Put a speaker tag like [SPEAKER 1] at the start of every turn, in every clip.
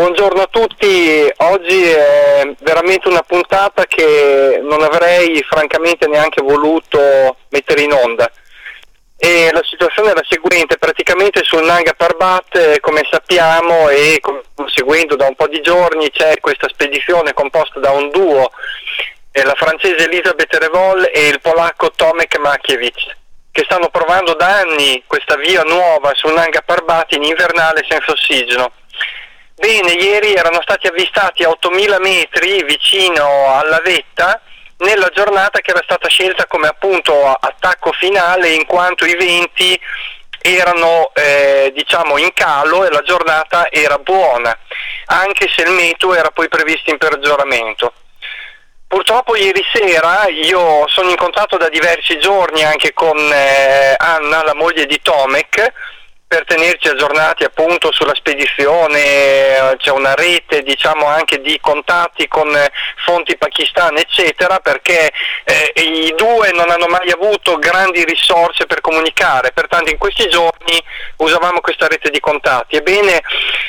[SPEAKER 1] Buongiorno a tutti, oggi è veramente una puntata che non avrei francamente neanche voluto mettere in onda. E la situazione è la seguente: praticamente sul Nanga Parbat, come sappiamo e seguendo da un po' di giorni, c'è questa spedizione composta da un duo, la francese Elisabeth Revol e il polacco Tomek Makiewicz, che stanno provando da anni questa via nuova sul Nanga Parbat in invernale senza ossigeno. Bene, ieri erano stati avvistati a 8.000 metri vicino alla vetta, nella giornata che era stata scelta come appunto attacco finale, in quanto i venti erano in calo e la giornata era buona, anche se il meteo era poi previsto in peggioramento. Purtroppo ieri sera io sono in contatto da diversi giorni anche con Anna, la moglie di Tomek, per tenerci aggiornati appunto sulla spedizione. C'è una rete anche di contatti con fonti pakistane eccetera, perché i due non hanno mai avuto grandi risorse per comunicare, pertanto in questi giorni usavamo questa rete di contatti. Ebbene,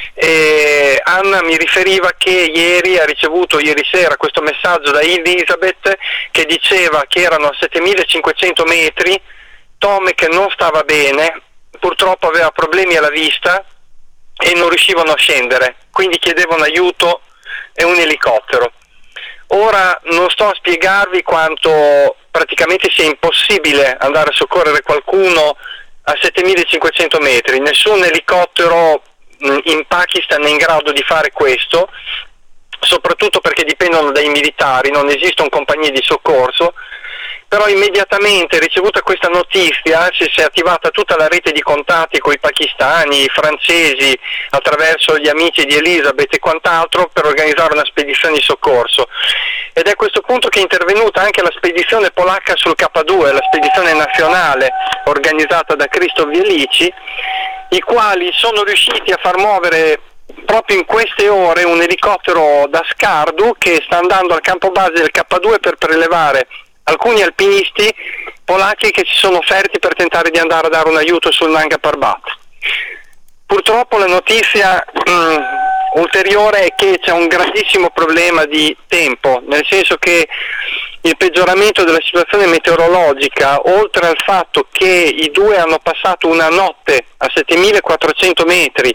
[SPEAKER 1] Anna mi riferiva che ha ricevuto ieri sera questo messaggio da Elisabeth che diceva che erano a 7.500 metri, Tomek non stava bene, purtroppo aveva problemi alla vista e non riuscivano a scendere, quindi chiedevano aiuto e un elicottero. Ora non sto a spiegarvi quanto praticamente sia impossibile andare a soccorrere qualcuno a 7.500 metri, nessun elicottero in Pakistan è in grado di fare questo, soprattutto perché dipendono dai militari, non esistono compagnie di soccorso. Però immediatamente ricevuta questa notizia si è attivata tutta la rete di contatti con i pakistani, i francesi, attraverso gli amici di Elisabeth e quant'altro, per organizzare una spedizione di soccorso. Ed è a questo punto che è intervenuta anche la spedizione polacca sul K2, la spedizione nazionale organizzata da Krzysztof Wielici, i quali sono riusciti a far muovere proprio in queste ore un elicottero da Skardu che sta andando al campo base del K2 per prelevare alcuni alpinisti polacchi che si sono offerti per tentare di andare a dare un aiuto sul Nanga Parbat. Purtroppo la notizia ulteriore è che c'è un grandissimo problema di tempo, nel senso che il peggioramento della situazione meteorologica, oltre al fatto che i due hanno passato una notte a 7.400 metri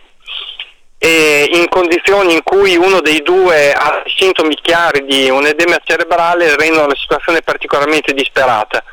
[SPEAKER 1] in condizioni in cui uno dei due ha sintomi chiari di un edema cerebrale, rendono la situazione particolarmente disperata.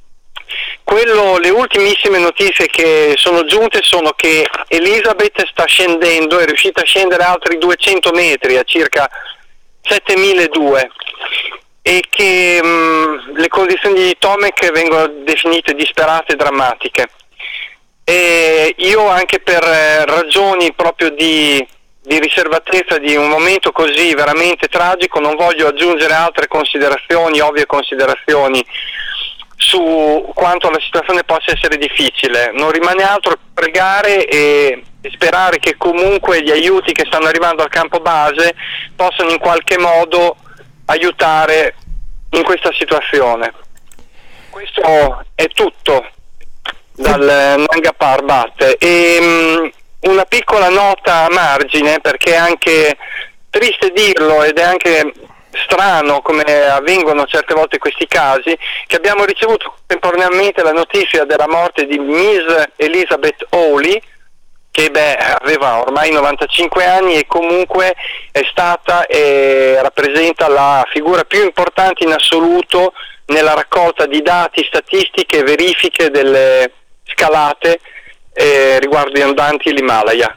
[SPEAKER 1] Le ultimissime notizie che sono giunte sono che Elisabeth sta scendendo, è riuscita a scendere altri 200 metri a circa 7.200 e che le condizioni di Tomek vengono definite disperate e drammatiche. E io, anche per ragioni proprio di riservatezza di un momento così veramente tragico, non voglio aggiungere altre considerazioni, ovvie considerazioni su quanto la situazione possa essere difficile. Non rimane altro che pregare e sperare che comunque gli aiuti che stanno arrivando al campo base possano in qualche modo aiutare in questa situazione. Questo è tutto dal Nanga Parbat. E una piccola nota a margine, perché è anche triste dirlo ed è anche strano come avvengono certe volte questi casi, che abbiamo ricevuto contemporaneamente la notizia della morte di Miss Elizabeth Hawley, che aveva ormai 95 anni e comunque è stata e rappresenta la figura più importante in assoluto nella raccolta di dati, statistiche e verifiche delle scalate riguardanti l'Himalaya.